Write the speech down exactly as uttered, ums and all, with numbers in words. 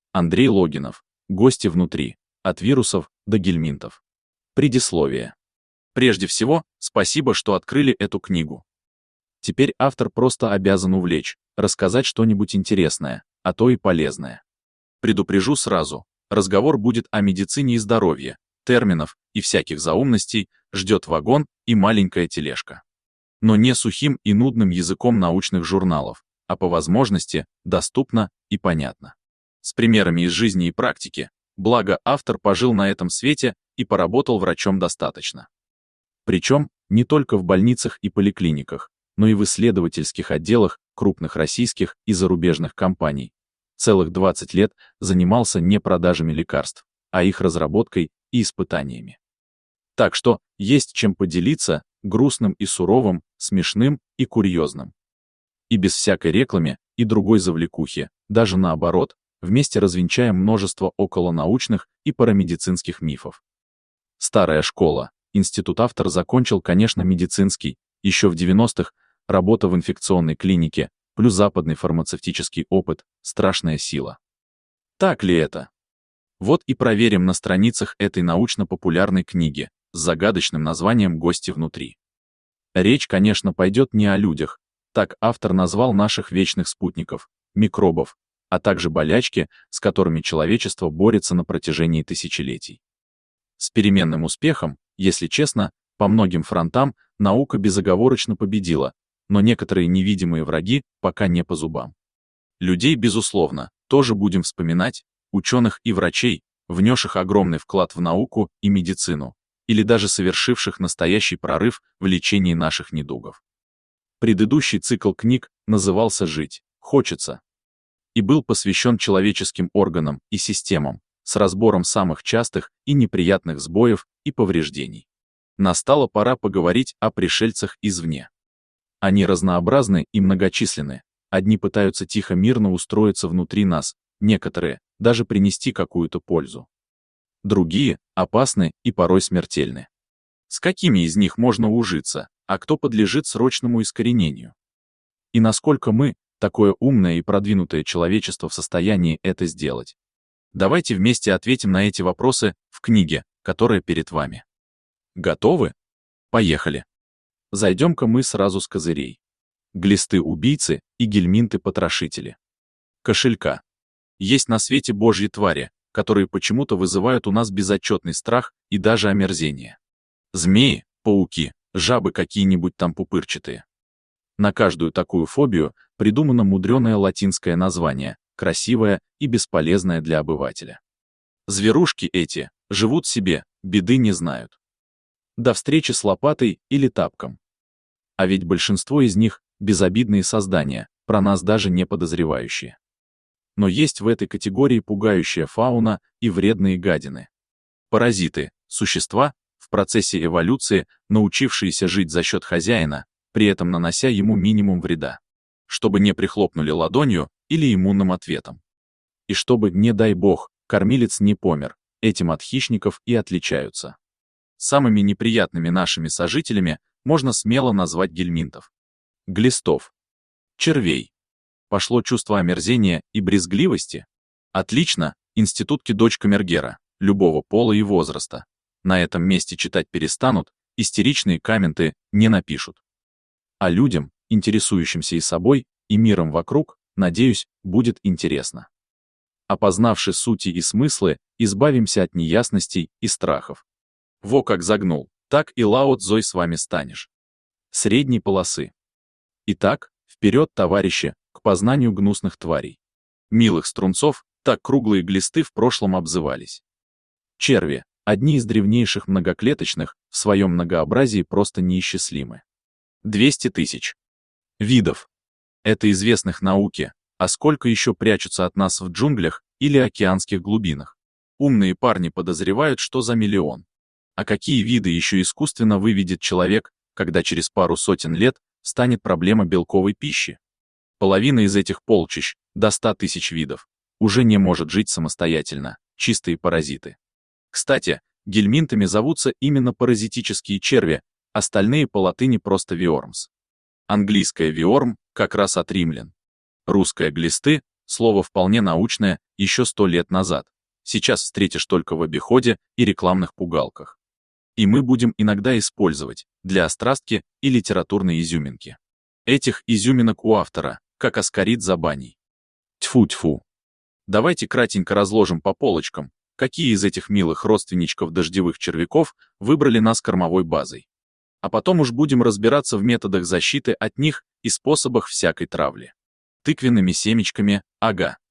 Андрей Логинов. Гости внутри. От вирусов до гельминтов. Предисловие. Прежде всего, спасибо, что открыли эту книгу. Теперь автор просто обязан увлечь, рассказать что-нибудь интересное, а то и полезное. Предупрежу сразу, разговор будет о медицине и здоровье, терминов и всяких заумностей, ждет вагон и маленькая тележка. Но не сухим и нудным языком научных журналов, а по возможности доступно и понятно. С примерами из жизни и практики, благо автор пожил на этом свете и поработал врачом достаточно. Причем не только в больницах и поликлиниках, но и в исследовательских отделах крупных российских и зарубежных компаний. Целых двадцать лет занимался не продажами лекарств, а их разработкой и испытаниями. Так что есть чем поделиться, грустным и суровым, смешным и курьезным. И без всякой рекламы и другой завлекухи, даже наоборот, вместе развенчаем множество околонаучных и парамедицинских мифов. Старая школа. Институт автор закончил, конечно, медицинский, еще в девяностых, работа в инфекционной клинике, плюс западный фармацевтический опыт, страшная сила. Так ли это? Вот и проверим на страницах этой научно-популярной книги с загадочным названием «Гости внутри». Речь, конечно, пойдет не о людях, так автор назвал наших вечных спутников, микробов, а также болячки, с которыми человечество борется на протяжении тысячелетий. С переменным успехом, если честно, по многим фронтам наука безоговорочно победила, но некоторые невидимые враги пока не по зубам. Людей, безусловно, тоже будем вспоминать, ученых и врачей, внесших огромный вклад в науку и медицину, или даже совершивших настоящий прорыв в лечении наших недугов. Предыдущий цикл книг назывался «Жить хочется» и был посвящен человеческим органам и системам, с разбором самых частых и неприятных сбоев и повреждений. Настала пора поговорить о пришельцах извне. Они разнообразны и многочисленны, одни пытаются тихо мирно устроиться внутри нас, некоторые — даже принести какую-то пользу. Другие — опасны и порой смертельны. С какими из них можно ужиться, а кто подлежит срочному искоренению? И насколько мы, такое умное и продвинутое человечество, в состоянии это сделать? Давайте вместе ответим на эти вопросы в книге, которая перед вами. Готовы? Поехали. Зайдем-ка мы сразу с козырей. Глисты-убийцы и гельминты-потрошители. Кошелька. Есть на свете божьи твари, которые почему-то вызывают у нас безотчетный страх и даже омерзение. Змеи, пауки, жабы какие-нибудь там пупырчатые. На каждую такую фобию придумано мудреное латинское название, красивое и бесполезное для обывателя. Зверушки эти живут себе, беды не знают. До встречи с лопатой или тапком. А ведь большинство из них — безобидные создания, про нас даже не подозревающие. Но есть в этой категории пугающая фауна и вредные гадины. Паразиты — существа, в процессе эволюции, научившиеся жить за счет хозяина, при этом нанося ему минимум вреда. Чтобы не прихлопнули ладонью или иммунным ответом. И чтобы, не дай бог, кормилец не помер, этим от хищников и отличаются. Самыми неприятными нашими сожителями можно смело назвать гельминтов. Глистов. Червей. Пошло чувство омерзения и брезгливости? Отлично, институтки дочь камергера, любого пола и возраста. На этом месте читать перестанут, истеричные комменты не напишут. А людям, интересующимся и собой, и миром вокруг, надеюсь, будет интересно. Опознавши сути и смыслы, избавимся от неясностей и страхов. Во как загнул, так и Лао Цзой с вами станешь. Средней полосы. Итак, вперед, товарищи, к познанию гнусных тварей. Милых струнцов, так круглые глисты в прошлом обзывались. Черви, одни из древнейших многоклеточных, в своем многообразии просто неисчислимы. двести тысяч. Видов. Это известных науке, а сколько еще прячутся от нас в джунглях или океанских глубинах. Умные парни подозревают, что за миллион. А какие виды еще искусственно выведет человек, когда через пару сотен лет станет проблема белковой пищи? Половина из этих полчищ, до ста тысяч видов, уже не может жить самостоятельно, чистые паразиты. Кстати, гельминтами зовутся именно паразитические черви, остальные по латыни просто виормс. Английское виорм как раз от римлян. Русское глисты Слово вполне научное еще сто лет назад. Сейчас встретишь только в обиходе и рекламных пугалках. И мы будем иногда использовать для острастки и литературной изюминки. Этих изюминок у автора, как аскарид за баней. Тьфу-тьфу. Давайте кратенько разложим по полочкам, какие из этих милых родственничков дождевых червяков выбрали нас кормовой базой. А потом уж будем разбираться в методах защиты от них и способах всякой травли. Тыквенными семечками, ага.